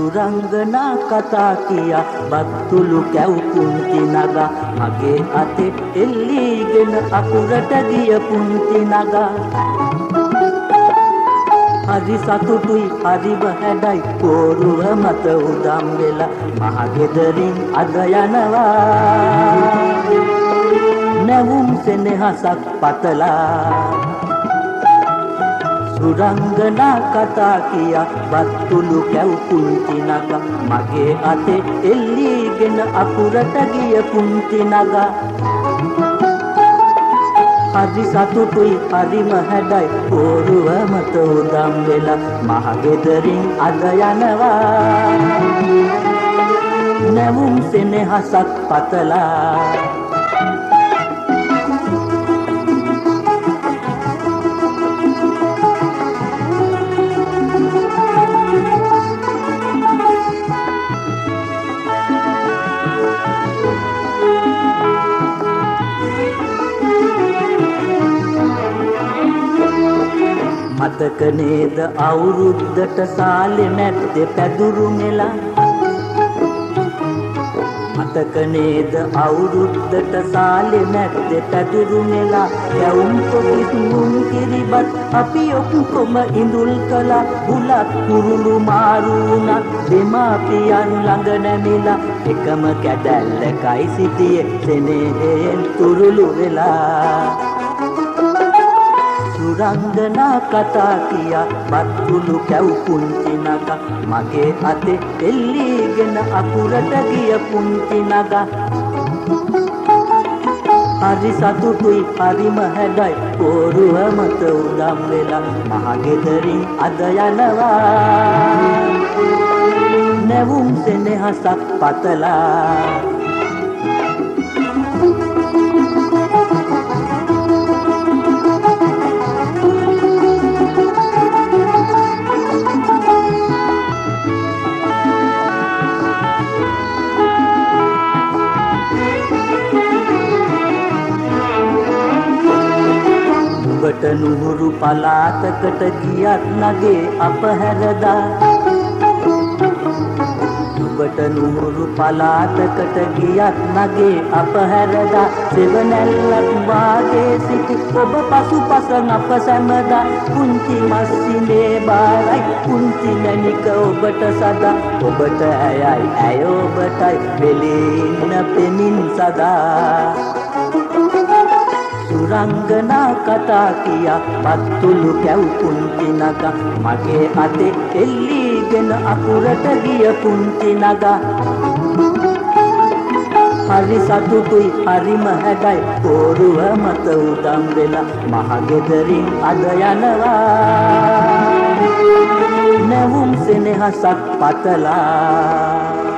සුරංගනා කතා කියා බත්තුළු කැව් පුංචි නගා මගේ අතේ එල්ලීගෙන අකුරට ගිය පුංචි නගා හරි සතුටුයි හරිම හැඩයි පෝරුව මත උදම් වෙලා මහගෙදරින් අද යනවා නැවුම් සෙනෙහසක් පතලා සුරංගනා කතා කියා බත්තුළු කැව් පුංචි නගා මගේ අතේ එල්ලීගෙන අකුරට ගිය පුංචි නගා හරි සතුටුයි හරිම හැඩයි පෝරුව මත උදම් වෙලා මහගෙදරින් අද යනවා නැවුම් සෙනෙහසක් පතලා මතක නේද අවුරුද්දට සාලෙ මැද්දේ පැදුරු නෙලා මතක නේද අවුරුද්දට සාලෙ මැද්දේ පැදුරු නෙලා යවුම් කොකිස් මුම් කිරිබත් අපි ඔක්කොම ඉඳුල් කළා බුලත් කුරුළු මාරු වුණා දෙමාපියන් ළඟ නැමිලා එකම කැදැල්ලකයි සිටියේ සෙනෙහෙන් තුරුළු වෙලා සුරංගනා කතා කියා බත්තුළු කැව් පුංචි නගා මගේ අතේ එල්ලීගෙන අකුරට ගිය පුංචි නගා හරි සතුටුයි හරිම හැඩයි පෝරුව මත උදම් වෙලා මහගෙදරින් අද යනවා නැවුම් සෙනෙහසක් පතලා ඔබට නුහුරු පලාතකට ගියත් නගේ අප හැරදා ඔබට නුහුරු පලාතකට ගියත් නගේ අප හැරදා සෙවණැල්ලක් වාගේ සිටි ඔබ පසුපස අප සැමදා පුංචි මස්සිනේ බාරයි පුංචි මැණික ඔබට සදා ඔබට ඇයයි ඇය ඔබටයි වෙලෙන්න පෙමින් සදා සුරංගනා කතා කියා බත්තුළු කැව් පුංචි නගා මගේ අතේ එල්ලීගෙන අකුරට ගිය පුංචි නගා හරි සතුටුයි හරිම හැඩයි පෝරුව මත උදම් වෙලා මහගෙදරින් අද යනවා නැවුම් සෙනෙහසක් පතලා